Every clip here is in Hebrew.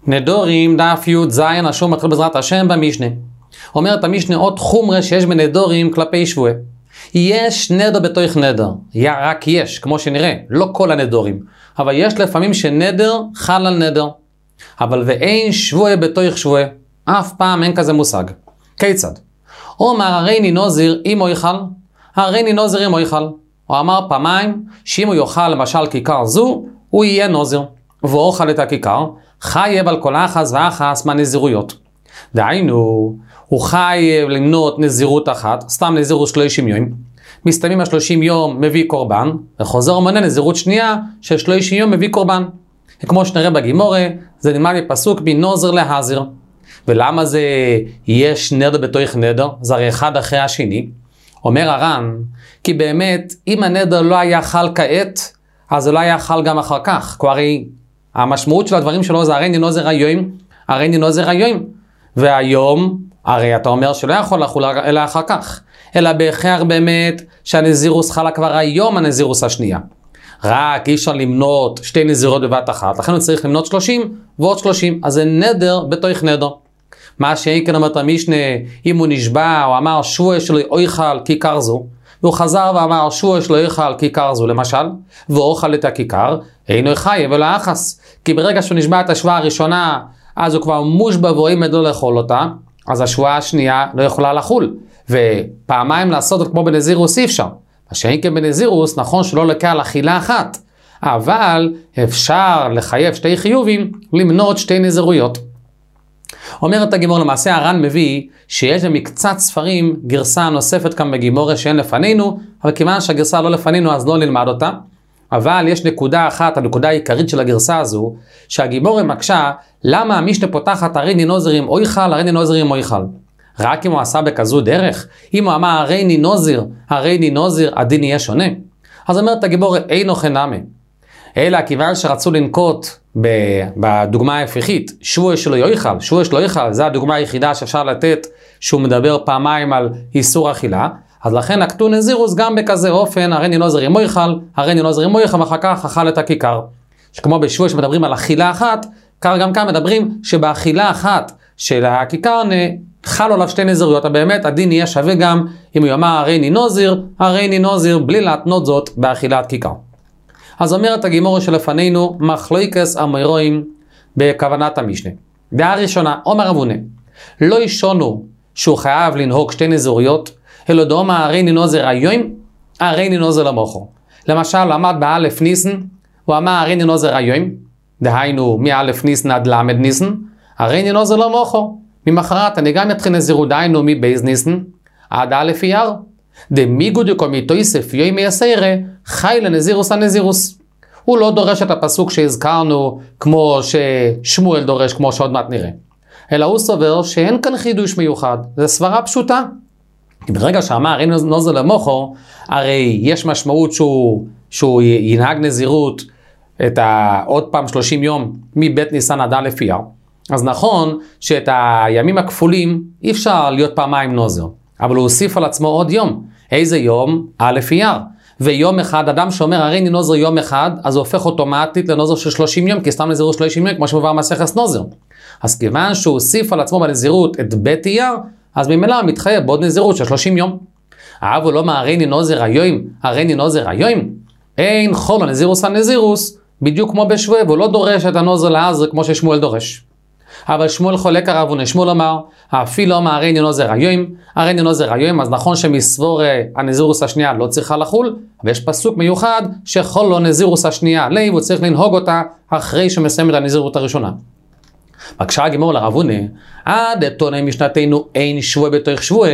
נדורים דף י"ז, השור מתחיל בעזרת השם במשנה. אומרת המשנה עוד חומרה שיש בנדורים כלפי שבועה. יש נדר בתוך נדר, רק יש, כמו שנראה, לא כל הנדורים, אבל יש לפעמים שנדר חל על נדר, אבל ואין שבועה בתוך שבועה, אף פעם אין כזה מושג. כיצד? אומר הריני נוזיר אם הוא יאכל, הריני נוזיר אם הוא יאכל. הוא אמר פעמיים שאם הוא יאכל למשל כיכר זו, הוא יהיה נוזיר, והוא אוכל את הכיכר, חייב על כל אחס ואחס מהנזירויות. דהיינו, הוא חייב למנות נזירות אחת, סתם נזירות 30 יום, מסתיימים 30 יום מביא קורבן, וחוזר ומונה נזירות שנייה של 30 יום מביא קורבן. כמו שנראה בגימורה, זה נלמד מפסוק מנוזר להזיר. ולמה זה יש נדר בתוך נדר? זה הרי אחד אחרי השני. אומר הר"ן, כי באמת, אם הנדר לא היה חל כעת, אז זה לא היה חל גם אחר כך. כבר המשמעות של הדברים שלו זה הריני נוזר היום, הריני נוזר היום. והיום, הרי אתה אומר שלא יכול לחול אלא אחר כך. אלא בהכרח באמת שהנזירוס חלה כבר היום הנזירוס השנייה. רק אי אפשר למנות שתי נזירות בבת אחת, לכן הוא צריך למנות 30 ועוד 30, אז זה נדר בתוך נדר. מה שאין אומרת המשנה, אם הוא נשבע, הוא אמר שבועה שלו אוכל כיכר זו, והוא חזר ואמר שבועה שלו אוכל כיכר זו למשל, ואוכל את הכיכר, אינו חייב אלא אחס. כי ברגע שהוא נשבע את השבועה הראשונה, אז הוא כבר מושבע ועומד לא לאכול אותה, אז השבועה השנייה לא יכולה לחול. ופעמיים לעשות את כמו בנזירוס אי אפשר. מה שאין כבנזירוס, נכון שלא לקח על אכילה אחת, אבל אפשר לחייב שתי חיובים, למנות שתי נזירויות. אומרת הגימור, למעשה הר"ן מביא שיש במקצת ספרים גרסה נוספת כאן בגימורה שאין לפנינו, אבל כיוון שהגרסה לא לפנינו אז לא נלמד אותה. אבל יש נקודה אחת, הנקודה העיקרית של הגרסה הזו, שהגימורה מקשה למה המשנה פותחת הריני נוזרים אויכל, הריני נוזרים אויכל. רק אם הוא עשה בכזו דרך, אם הוא אמר הריני נוזיר, הדין יהיה שונה. אז אומרת הגימורה, אינו חנמי. אלא כיוון שרצו לנקוט בדוגמה ההפכית, שבועה שלו יאכל, שבועה שלו יאכל, זה הדוגמה היחידה שאפשר לתת, שהוא מדבר פעמיים על איסור אכילה, אז לכן נקטו נזירוס גם בכזה אופן, הריני נוזרים אויכל, הריני נוזרים אויכל, ואחר כך אכל את הכיכר. שכמו בשבועה שמדברים על אכילה אחת, כך גם כאן מדברים שבאכילה אחת של הכיכר חל עליו שתי נזירויות, באמת הדין יהיה שווה גם אם הוא יאמר הריני נוזיר, בלי להתנות זאת באכילת כיכר. אז אומרת הגימורה שלפנינו, מחלוקס אמירואים בכוונת המשנה. דעה ראשונה, אומר רב הונא, לא ישונו שהוא חייב לנהוג שתי נזירויות, אלא דאמר הריני נוזר היום, הריני נוזר למוחו. למשל, למד באלף ניסן, הוא אמר הריני נוזר היום, דהיינו מאלף ניסן עד למד ניסן, הריני נוזר למוחו. ממחרת אני גם אתחיל נזירות, דהיינו מבייז ניסן עד אלף אייר. דמיגו דקומיתו יסף יוי מייסיירה, חי לנזירוס הנזירוס. הוא לא דורש את הפסוק שהזכרנו כמו ששמואל דורש, כמו שעוד מעט נראה. אלא הוא סובר שאין כאן חידוש מיוחד, זה סברה פשוטה. ברגע שאמר הריני נוזר למוחו, הרי יש משמעות שהוא ינהג נזירות את עוד פעם 30 יום מבית ניסן עד א' אייר. אז נכון שאת הימים הכפולים אי אפשר להיות פעמיים נוזר, אבל הוא הוסיף על עצמו עוד יום. איזה יום? א' אייר. ויום אחד, אדם שאומר הריני נוזר יום אחד, אז הוא הופך אוטומטית לנוזר של 30 יום, כי סתם נזירות 30 יום, כמו שמובא מסכת נוזר. אז כיוון שהוא הוסיף על עצמו בנזירות את בית אייר, אז ממילא הוא מתחייב בעוד נזירות של 30 יום. אבל לא מה הריני נוזר היום, הריני נוזר היום, אין חול הנזירוס הנזירוס, בדיוק כמו בשבוע, והוא לא דורש את הנוזר לעזר כמו ששמואל דורש. אבל שמואל חולק הרב הונא, שמואל אמר, אפילו אמר הריני נוזר היום, הריני נוזר היום, אז נכון שמסבור הנזירוס השנייה לא צריכה לחול, ויש פסוק מיוחד שכל לו נזירוס השנייה לב, הוא צריך לנהוג אותה אחרי שמסיים את הנזירות הראשונה. בקשה הגימור לרב הונא, עד תוני משנתנו אין שבוע בתוך שבוע,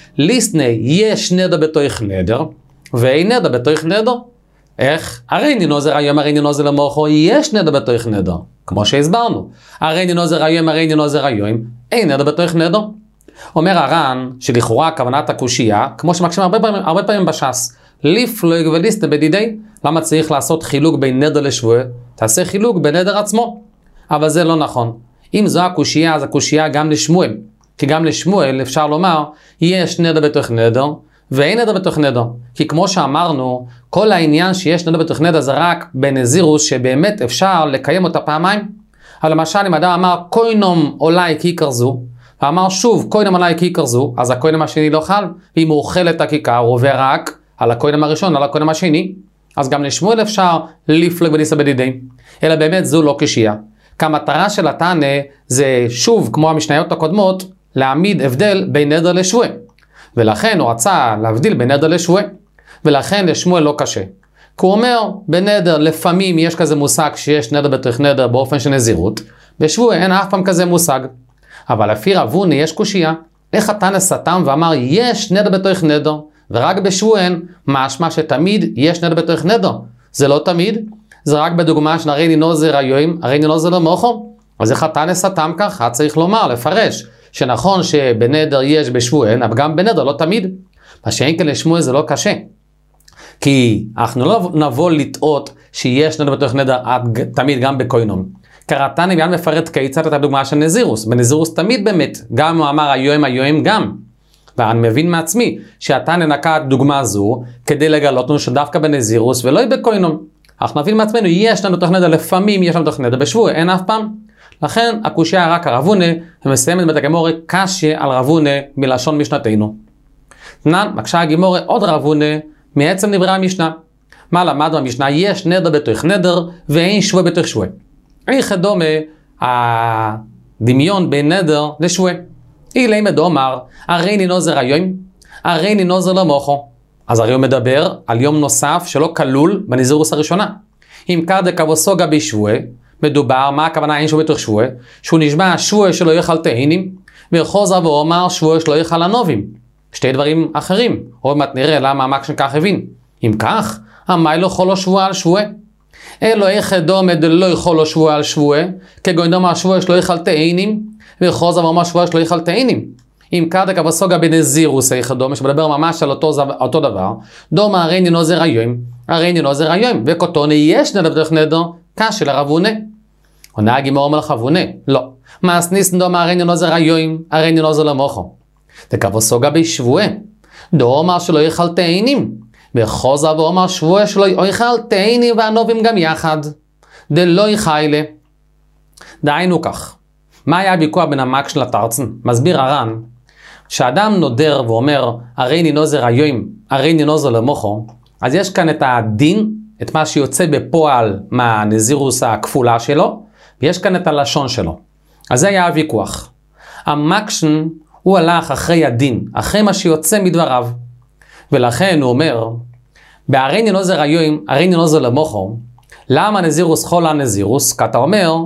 ליסני יש נדר בתוך נדר, ואין נדר בתוך נדר. איך? הריני נוזר היום, הריני נוזר למוחו, יש נדר בתוך נדר. כמו שהסברנו, הריני נוזר היום, הריני נוזר היום, אין נדר בתוך נדר. אומר הר"ן, שלכאורה כוונת הקושייה, כמו שמקשים הרבה פעמים בש"ס, ליפלוג וליסטה בדידי, למה צריך לעשות חילוק בין נדר לשבוע? תעשה חילוק בין נדר עצמו. אבל זה לא נכון. אם זו הקושייה, אז הקושייה גם לשמואל. כי גם לשמואל אפשר לומר, יש נדר בתוך נדר, ואין נדר בתוך נדר. כי כמו שאמרנו, כל העניין שיש נדר בתוך נדר זה רק בנזירוס שבאמת אפשר לקיים אותה פעמיים. אבל למשל אם אדם אמר קוינום אולי כיכר זו, ואמר שוב קוינום אולי כיכר זו, אז הקוינום השני לא חל, ואם הוא אוכל את הכיכר הוא עובר רק על הקוינום הראשון, על הקוינום השני, אז גם לשמואל אפשר לפלוג וניסה בדידי, אלא באמת זו לא קשייה. כי המטרה של התנא זה שוב כמו המשניות הקודמות, להעמיד הבדל בין נדר לשבועה, ולכן הוא רצה להבדיל בין נדר לשבועה, ולכן לשמואל לא קשה. כי הוא אומר, בנדר לפעמים יש כזה מושג שיש נדר בתוך נדר באופן של נזירות, בשבועה אין אף פעם כזה מושג. אבל לפי רב הונא יש קושייה, איך התנא סתם ואמר יש נדר בתוך נדר, ורק בשבועה משמע שתמיד יש נדר בתוך נדר. זה לא תמיד, זה רק בדוגמה של הרי נינוזר היום, הרי נינוזר לא מוחו. אז איך התנא סתם ככה, צריך לומר, לפרש, שנכון שבנדר יש בשבועה, אבל גם בנדר לא תמיד. מה שאין כן לשמואל זה לא קשה. כי אנחנו לא נבוא לטעות שיש נדר בתוך נדר תמיד גם בקוינום. קראתני מיד מפרט כיצד את הדוגמה של נזירוס. בנזירוס תמיד באמת, גם הוא אמר היום גם. ואני מבין מעצמי שהתנא נקט דוגמה זו כדי לגלות לנו שדווקא בנזירוס ולא בקוינום. אנחנו נבין מעצמנו, יש לנו בתוך נדר, לפעמים יש לנו בתוך נדר בשבועה, אין אף פעם. לכן הקושיה רק רב הונא, ומסיימת בת הגמורה קשיא על רב הונא מלשון משנתנו. תנן, מקשה הגמורה עוד רב הונא מעצם דברי המשנה. מה למד במשנה? יש נדר בתוך נדר ואין שבועה בתוך שבועה. איך דומה הדמיון בין נדר לשבועה. אילי מדומר, הרי נינוזר היום, הרי נינוזר לא מוחו. אז הרי הוא מדבר על יום נוסף שלא כלול בנזירוס הראשונה. אם קרדק אבוסוגה בשבועה, מדובר, מה הכוונה אין שבועה בתוך שבועה? שהוא נשבע שבועה שלא יאכל תאנים, וחוזר ואומר שבועה שלא יאכל ענובים. שתי דברים אחרים. עוד מעט נראה למה המקשן כך הבין. אם כך, המאי לא יכול לו שבועה על שבועה. אלו איך דומה דלא יכול לו שבועה על שבועה, כגון דומה שבועה שלא יאכל תאנים, וחוזר ואומר שבועה שלא יאכל תאנים. אם קרדק אבוסוגה בנזירוס איך דומה, שמדבר ממש על אותו דבר, דומה הרי נינוזר היום, הרי נינוזר היום, וכותונה יש נדר בתוך נדר, קשיא לרב הונא. עונה הגמרא אומר לרב הונא, לא. מאס ניסן דומה הרי נינוזר היום, הרי נינוזר לא מוחו. דקאבוסוגה בשבועה, דאמר שלא יאכל תאנים, וחוזר ואומר שבועה שלא יאכל תאנים וענובים גם יחד, דלא יחיילה. דהיינו כך, מה היה הוויכוח בין המקש לתרצן? מסביר הר"ן, שאדם נודר ואומר הרי נינוזר היום, הרי נינוזר לא מוחו, אז יש כאן את הדין, את מה שיוצא בפועל מהנזירוס הכפולה שלו, ויש כאן את הלשון שלו. אז זה היה הוויכוח. המקשן הוא הלך אחרי הדין, אחרי מה שיוצא מדבריו. ולכן הוא אומר, בהרי נינוזר היום, הרי נינוזר לא מוחו, למה נזירוס חול הנזירוס? כי אתה אומר,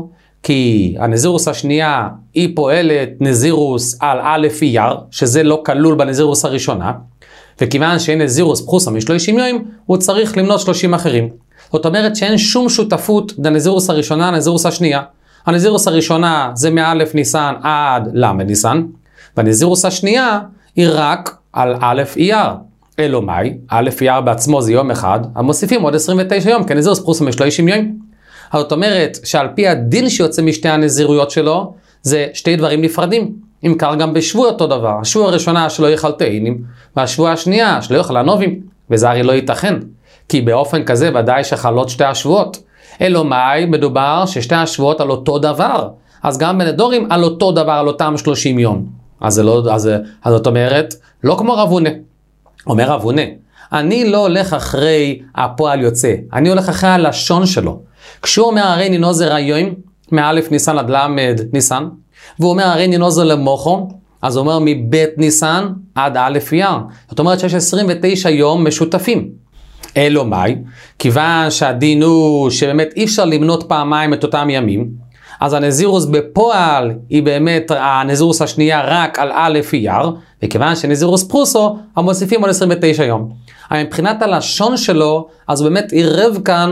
כי הנזירוס השנייה היא פועלת נזירוס על א' אייר, שזה לא כלול בנזירוס הראשונה, וכיוון שאין נזירוס פחוסה מ30 יום, הוא צריך למנות 30 אחרים. זאת אומרת שאין שום שותפות בנזירוס הראשונה לנזירוס השנייה. הנזירוס הראשונה זה מא' ניסן עד ל' ניסן, והנזירוס השנייה היא רק על א' אייר. אלו מאי, א' אייר בעצמו זה יום אחד, המוסיפים עוד 29 יום, כי נזירוס פחוסה מ30 יום. זאת אומרת שעל פי הדין שיוצא משתי הנזירויות שלו, זה שתי דברים נפרדים. אם קר גם בשבוע אותו דבר, השבוע הראשונה שלא יאכל תאנים, והשבוע השנייה שלא יאכל ענובים, וזה הרי לא ייתכן, כי באופן כזה ודאי שחלות שתי השבועות. אלו מאי, מדובר ששתי השבועות על אותו דבר, אז גם בנדורים על אותו דבר, על אותם 30 יום. אז זאת אומרת, לא כמו רב הונא. אומר רב הונא, אני לא הולך אחרי הפועל יוצא, אני הולך אחרי הלשון שלו. כשהוא אומר הרי נינוזר היום, מאלף ניסן עד למד ניסן, והוא אומר הרי נינוזר למוחו, אז הוא אומר מבית ניסן עד א' אייר. זאת אומרת שיש 29 יום משותפים. אלו מאי, כיוון שהדין הוא שבאמת אי אפשר למנות פעמיים את אותם ימים, אז הנזירוס בפועל היא באמת הנזירוס השנייה רק על א' אייר, וכיוון שנזירוס פרוסו, המוסיפים עוד 29 יום. אבל מבחינת הלשון שלו, אז הוא באמת עירב כאן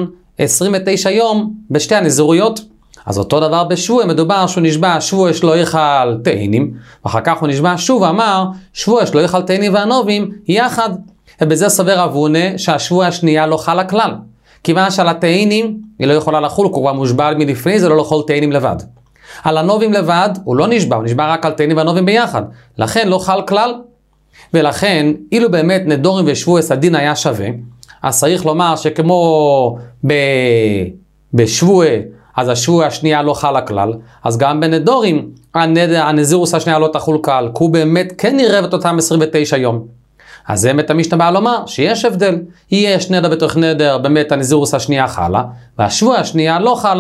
29 יום בשתי הנזירויות. אז אותו דבר בשבוע, מדובר שהוא נשבע שבוע שלא יאכל תאנים, ואחר כך הוא נשבע שוב ואמר שבוע שלא יאכל תאנים וענובים יחד. ובזה סובר רב הונא שהשבוע השנייה לא חלה כלל. כיוון שעל התאנים היא לא יכולה לחול, הוא כבר מושבע מלפני זה לא לאכול תאנים לבד. על ענובים לבד הוא לא נשבע, הוא נשבע רק על תאנים וענובים ביחד. לכן לא חל כלל. ולכן אילו באמת נדורים ושבועס הדין היה שווה, אז צריך לומר שכמו בשבוע אז השבוע השנייה לא חלה כלל, אז גם בנדורים הנזירוס השנייה לא תחול כלל, כי הוא באמת כן עירב את אותם 29 יום. אז זה באמת המשנה באה לומר שיש הבדל, יש נדר בתוך נדר, באמת הנזירוס השנייה חלה, והשבוע השנייה לא חלה.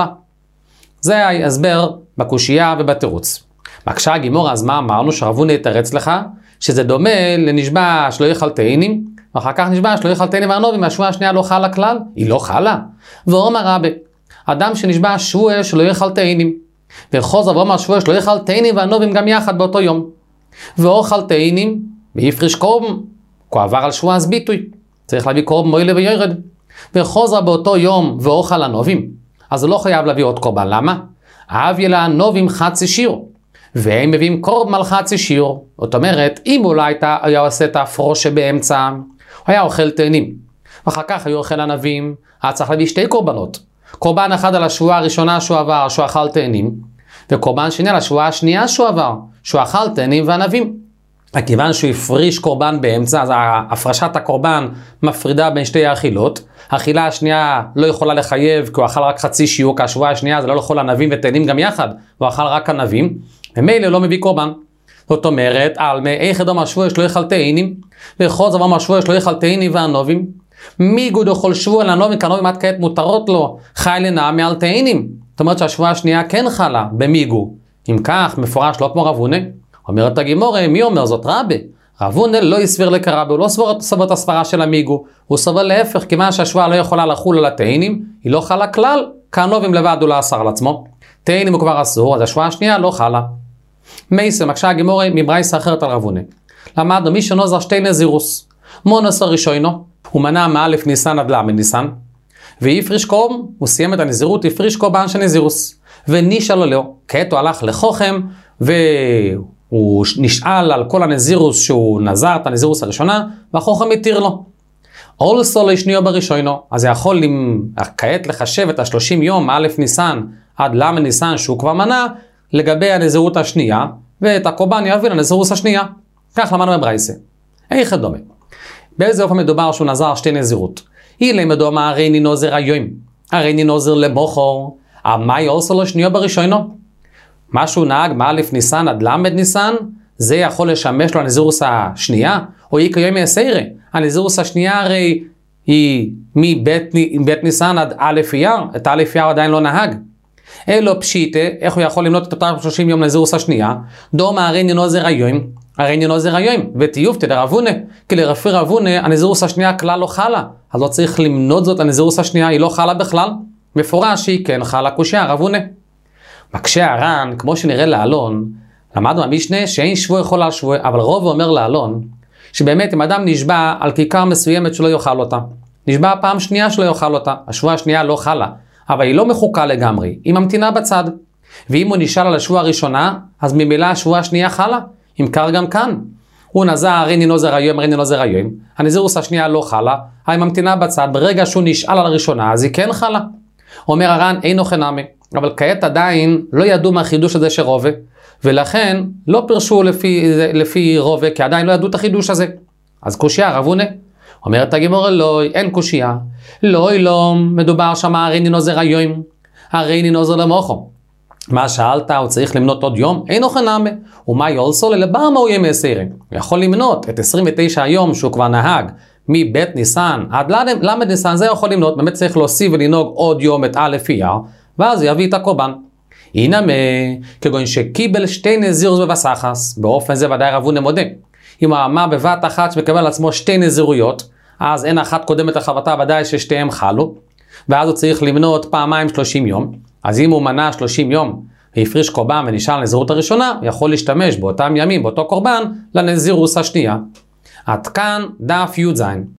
זה ההסבר בקושייה ובתירוץ. מקשה הגימורה, אז מה אמרנו? שרב הונא יתרץ לך שזה דומה לנשבע שלא יאכל תאנים, ואחר כך נשבע שלא יאכל תאנים והנובים, והשבוע השנייה לא חלה כלל? היא לא חלה. ואומר רבי, אדם שנשבע שבוע שלא יאכל תאנים, וחוזר ואומר שבוע שלא יאכל תאנים והנובים גם יחד באותו יום, ואוכל תאנים ויפריש קורבן, כי עבר על שבוע אז ביטוי, צריך להביא קורבן מועיל וירד, וחוזר באותו יום ואוכל הנובים, אז הוא לא חייב להביא עוד קורבן. למה? אביא לה הנובים חצי שיעור, והם מביאים קורבן על חצי שיעור. זאת אומרת, אם אולי היה עושה את ההפרוש שבאמצע, הוא היה אוכל תאנים, ואחר כך היה אוכל ענבים, היה צריך להביא שתי קורבנות. קורבן אחד על השבועה הראשונה שהוא עבר, שהוא אכל תאנים, וקורבן שני על השבועה השנייה שהוא עבר, שהוא אכל תאנים וענבים. כיוון שהוא הפריש קורבן באמצע, אז הפרשת הקורבן מפרידה בין שתי האכילות. האכילה השנייה לא יכולה לחייב, כי הוא אכל רק חצי שיעור, כי השבועה השנייה זה לא יכול ענבים ותאנים גם יחד, הוא אכל רק ענבים, ומילא לא מביא קורבן. זאת אומרת, על מאיך אדום השבוע שלא יאכל תאנים, וחוזר ואומר השבוע שלא יאכל תאנים והנובים, מיגוד אוכל שבוע לנובים, כי הנובים עד כעת מותרות לו, חי לנעמי על תאנים. זאת אומרת שהשבועה השנייה כן חלה במיגו. אם כך, מפורש לא כמו רב הונא. אומרת הגימורה, מי אומר זאת? רבי. רב הונא לא יסביר לקרבי, הוא לא סבור את הסברה של המיגו, הוא סבור להפך, כיוון שהשבועה לא יכולה לחול על התאנים, היא לא חלה כלל, כנובים לבד הוא לא אסר על עצמו. תאנים הוא כבר אסור, אז השבועה השנייה לא חלה. מייסר, מקשה הגימורה מברייסה אחרת על רב הונא. למדנו מי שנוזר שתי נזירוס. מונס הראשונו, הוא מנה מאלף ניסן עד למד ניסן, ויפריש קורבן, הוא סיים את הנזירות, יפריש קורבן של נזירוס, ונישאל לו, כעת הוא הלך לחוכם, והוא נשאל על כל הנזירוס שהוא נזר את הנזירוס הראשונה, והחוכם יתיר לו. אולסו לשניו בראשונו, אז יכול כעת לחשב את ה-30 יום מאלף ניסן עד למד ניסן שהוא כבר מנה, לגבי הנזירות השנייה, ואת הקורבן יביא לנזירוס השנייה. כך למדנו בברייסה. איך דומה? באיזה אופן מדובר שהוא נזר שתי נזירות? אילי מדומה הרי ני נוזר היום, הרי ני נוזר למוחור, המאי אולסו לשניו בראשונו. מה שהוא נהג מאלף ניסן עד למד ניסן, זה יכול לשמש לו הנזירוס השנייה, או היא כיום יסיירה. הנזירוס השנייה הרי היא מבית ניסן עד א' אייר, את א' אייר עדיין לא נהג. אלו פשיטה, איך הוא יכול למנות את אותם 30 יום לנזירוס השנייה? דומה הרי ני נוזר היום, הרי ני נוזר היום, ותיובתי לרב הונא, כי לפי רב הונא הנזירוס השנייה כלל לא חלה, אז לא צריך למנות זאת הנזירוס השנייה, היא לא חלה בכלל, מפורש שהיא כן חלה קושיה רב הונא. מקשה הר"ן, כמו שנראה לאלון, למדנו המשנה שאין שבוע יכול על שבוע, אבל רוב אומר לאלון, שבאמת אם אדם נשבע על כיכר מסוימת שלא יאכל אותה, נשבע פעם שנייה שלא יאכל אותה, השבוע השנייה לא חלה, אבל היא לא מחוקה לגמרי, היא ממתינה בצד. ואם הוא נשאל על השבוע הראשונה, אז ממילא השבוע השנייה חלה, אם קר גם כאן. הוא נזר הרי ני נוזר היום, הרי ני נוזר היום, הנזירוס השנייה לא חלה, היא ממתינה בצד, ברגע שהוא נשאל על הראשונה, אז היא כן חלה. אומר הר"ן, אינו חנמי, אבל כעת עדיין לא ידעו מהחידוש הזה שרובה, ולכן לא פרשו לפי רובה, כי עדיין לא ידעו את החידוש הזה. אז קושיה רב הונא. אומרת הגימורה, לא, אין קושיה. לא, מדובר שם הרי ני נוזר היום, הרי ני נוזר למוחו. מה שאלת, הוא צריך למנות עוד יום? אינו חנמי. ומה יולסו ללבר מה הוא יהיה מסיירים? הוא יכול למנות את 29 היום שהוא כבר נהג, מבית ניסן עד למד ניסן, זה יכול למנות, באמת צריך להוסיף ולנהוג עוד יום את א' אייר, ואז הוא יביא את הקורבן. הנה כגון שקיבל שתי נזירוס בבסחס, באופן זה ודאי רב הונא מודה. אם הוא אמר בבת אחת שמקבל על עצמו שתי נזירויות, אז אין אחת קודמת לחבטה, ודאי ששתיהם חלו, ואז הוא צריך למנות פעמיים 30 יום, אז אם הוא מנה 30 יום, והפריש קורבן ונשאר לנזירות הראשונה, הוא יכול להשתמש באותם ימים, באותו קורבן, לנזירוס השנייה. עד כאן דף י"ז.